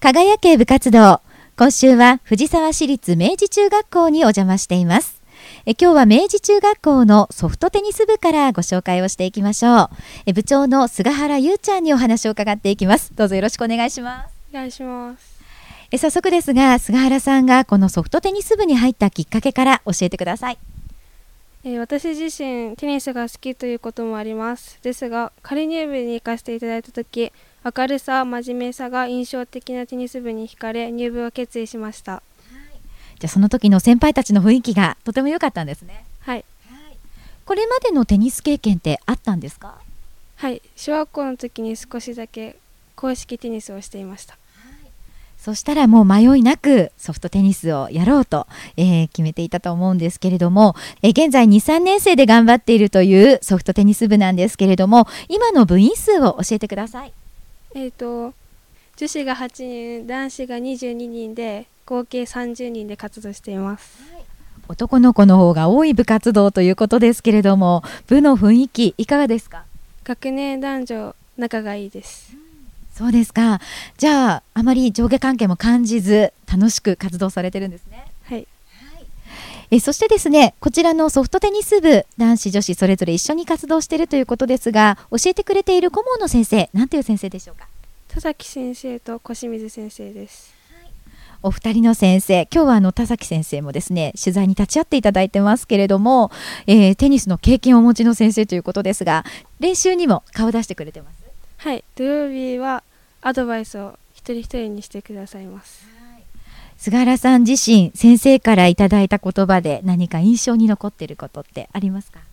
輝け部活動。今週は藤沢市立明治中学校にお邪魔しています。今日は明治中学校のソフトテニス部からご紹介をしていきましょう。部長の菅原優ちゃんにお話を伺っていきます。どうぞよろしくお願いします。 お願いします。 早速ですが、菅原さんがこのソフトテニス部に入ったきっかけから教えてください。 私自身テニスが好きということもあります。ですが、仮入部に行かせていただいた時、明るさ、真面目さが印象的なテニス部に惹かれ、入部を決意しました。 じゃあその時の先輩たちの雰囲気がとても良かったんですね。 はい。 これまでのテニス経験ってあったんですか？ はい。小学校の時に少しだけ公式テニスをしていました。 そしたらもう迷いなくソフトテニスをやろうと、決めていたと思うんですけれども、現在 2,3 年生で頑張っているというソフトテニス部なんですけれども、今の部員数を教えてください。 女子が8人、男子が22人で合計30人で活動しています。 男の子の方が多い部活動ということですけれども、部の雰囲気いかがですか？ 学年男女仲がいいです。 そうですか。じゃああまり上下関係も感じず楽しく活動されてるんですね。 はい。 そしてですね、こちらのソフトテニス部、男子女子それぞれ一緒に活動しているということですが、教えてくれている顧問の先生、なんていう先生でしょうか？ 田崎先生と小清水先生です。 お二人の先生、今日は田崎先生もですね、取材に立ち会っていただいてますけれども、テニスの経験をお持ちの先生ということですが、練習にも顔出してくれてます？ はい、土曜日はアドバイスを一人一人にしてくださいます。 菅原さん自身、先生からいただいた言葉で何か印象に残っていることってありますか？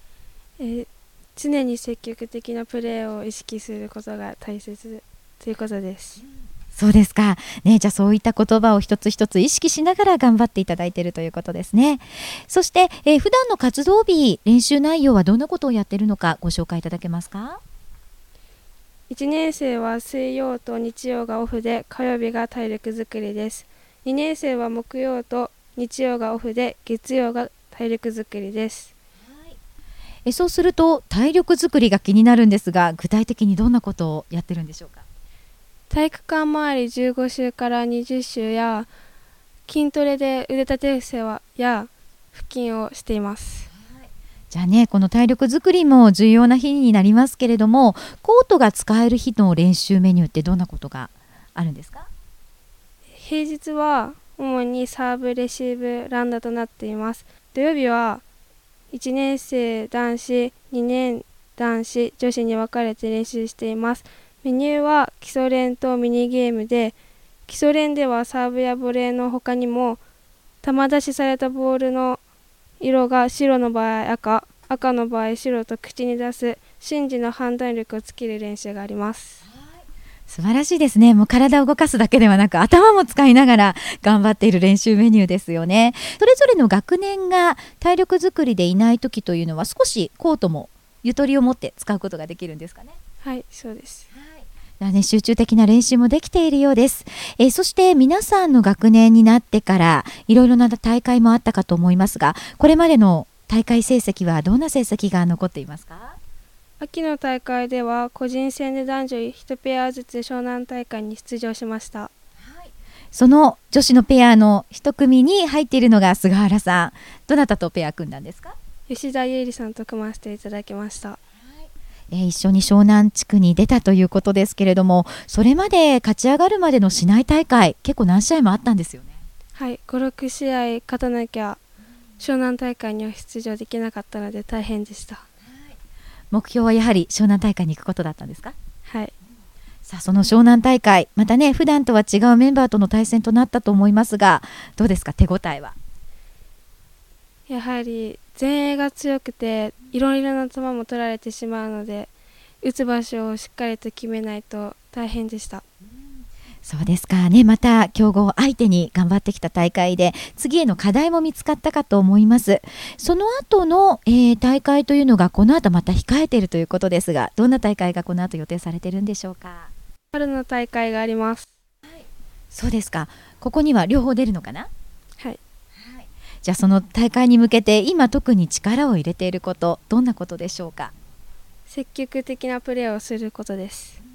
常に積極的なプレーを意識することが大切ということです。 そうですか、ね、じゃあそういった言葉を一つ一つ意識しながら頑張っていただいているということですね。そして、普段の活動日、練習内容はどんなことをやっているのかご紹介いただけますか？ 1年生は水曜と日曜がオフで、火曜日が体力づくりです。2年生は木曜と日曜がオフで、月曜が体力づくりです。 そうすると体力づくりが気になるんですが、具体的にどんなことをやってるんでしょうか？ 体育館周り15周から20周や、筋トレで腕立て伏せや腹筋をしています。 じゃあね、この体力づくりも重要な日になりますけれども、コートが使える日の練習メニューってどんなことがあるんですか？ 平日は主にサーブ、レシーブ、ランダとなっています。土曜日は1年生男子、2年男子、女子に分かれて練習しています。メニューは基礎練とミニゲームで、基礎練ではサーブやボレーの他にも、球出しされたボールの色が白の場合赤、赤の場合白と口に出す瞬時の判断力をつける練習があります。 素晴らしいですね。もう体を動かすだけではなく頭も使いながら頑張っている練習メニューですよね。それぞれの学年が体力づくりでいない時というのは、少しコートもゆとりを持って使うことができるんですかね？ はい、そうです。 集中的な練習もできているようです。そして皆さんの学年になってからいろいろな大会もあったかと思いますが、これまでの大会成績はどんな成績が残っていますか？ 秋の大会では個人戦で男女1ペアずつ湘南大会に出場しました。 その女子のペアの一組に入っているのが菅原さん。どなたとペア組んだんですか？ 吉田優里さんと組ませていただきました。 一緒に湘南地区に出たということですけれども、それまで勝ち上がるまでの市内大会、結構何試合もあったんですよね。 はい、5、6試合勝たなきゃ湘南大会には出場できなかったので大変でした。 目標はやはり湘南大会に行くことだったんですか？ はい。 さあ、その湘南大会、またね、普段とは違うメンバーとの対戦となったと思いますが、どうですか、手応えは？ やはり前衛が強くて、いろいろな球も取られてしまうので、打つ場所をしっかりと決めないと大変でした。 そうですかね。また強豪相手に頑張ってきた大会で、次への課題も見つかったかと思います。その後の、大会というのがこの後また控えているということですが、どんな大会がこの後予定されているんでしょうか？ 春の大会があります。 そうですか。ここには両方出るのかな？ はい。 じゃあその大会に向けて今特に力を入れていること、どんなことでしょうか？ 積極的なプレーをすることです。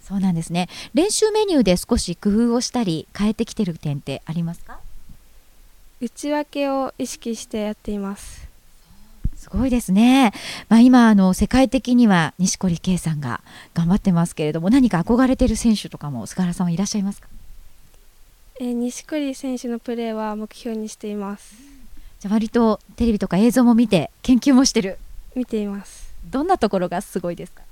そうなんですね。練習メニューで少し工夫をしたり変えてきてる点ってありますか？ 内訳を意識してやっています。 すごいですね。今世界的には錦織圭さんが頑張ってますけれども、何か憧れている選手とかも菅原さんはいらっしゃいますか？ 錦織選手のプレーは目標にしています。 じゃあ割とテレビとか映像も見て研究もしてる？ 見ています。 どんなところがすごいですか？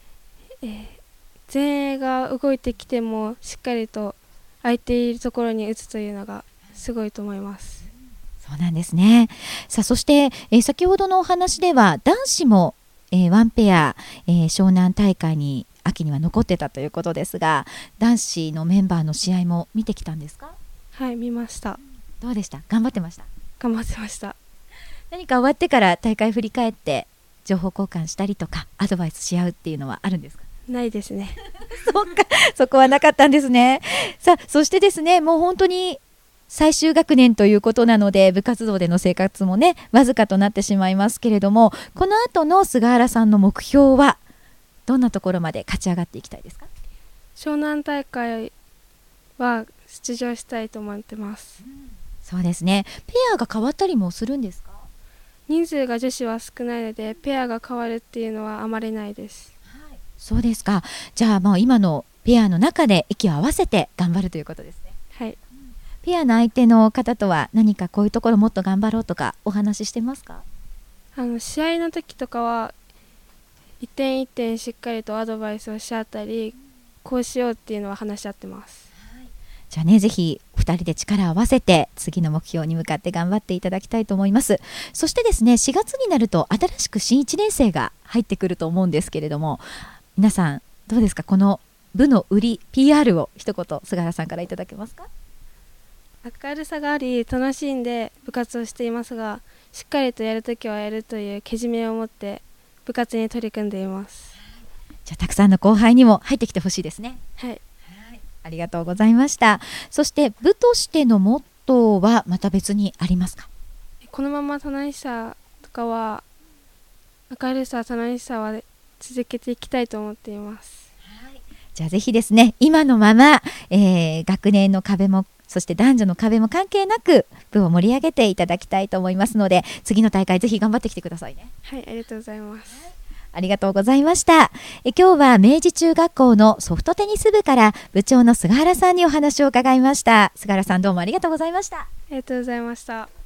前衛が動いてきてもしっかりと空いているところに打つというのがすごいと思います。 そうなんですね。さあそして、先ほどのお話では男子も、ワンペア、湘南大会に秋には残ってたということですが、男子のメンバーの試合も見てきたんですか？ はい、見ました。 どうでした？頑張ってました？ 頑張ってました。 何か終わってから大会振り返って情報交換したりとかアドバイスし合うっていうのはあるんですか？ ないですね。 そっか、そこはなかったんですね。さあそしてですね、もう本当に最終学年ということなので部活動での生活もねわずかとなってしまいますけれども、この後の菅原さんの目標はどんなところまで勝ち上がっていきたいですか？ 湘南大会は出場したいと思ってます。 そうですね。ペアが変わったりもするんですか？ 人数が女子は少ないのでペアが変わるっていうのはあまりないです。 はい、そうですか。じゃあもう今のペアの中で息を合わせて頑張るということですね。 はい。 ペアの相手の方とは何かこういうところもっと頑張ろうとかお話ししてますか？ 試合の時とかは一点一点しっかりとアドバイスをし合ったり、こうしようっていうのは話し合ってます。 じゃあね、ぜひ2人で力を合わせて次の目標に向かって頑張っていただきたいと思います。そしてですね、4月になると新しく新1年生が入ってくると思うんですけれども、皆さんどうですか？この部の売り PR を一言菅原さんからいただけますか？ 明るさがあり楽しんで部活をしていますが、しっかりとやるときはやるというけじめを持って部活に取り組んでいます。 じゃあたくさんの後輩にも入ってきてほしいですね。 はい、 ありがとうございました。そして部としてのモットーはまた別にありますか？ このまま楽しさとかは明るさ楽しさは続けていきたいと思っています。 じゃあぜひですね、今のまま、学年の壁もそして男女の壁も関係なく部を盛り上げていただきたいと思いますので、次の大会ぜひ頑張ってきてくださいね。 はい、ありがとうございます。 ありがとうございました。今日は明治中学校のソフトテニス部から部長の菅原さんにお話を伺いました。菅原さん、どうもありがとうございました。 ありがとうございました。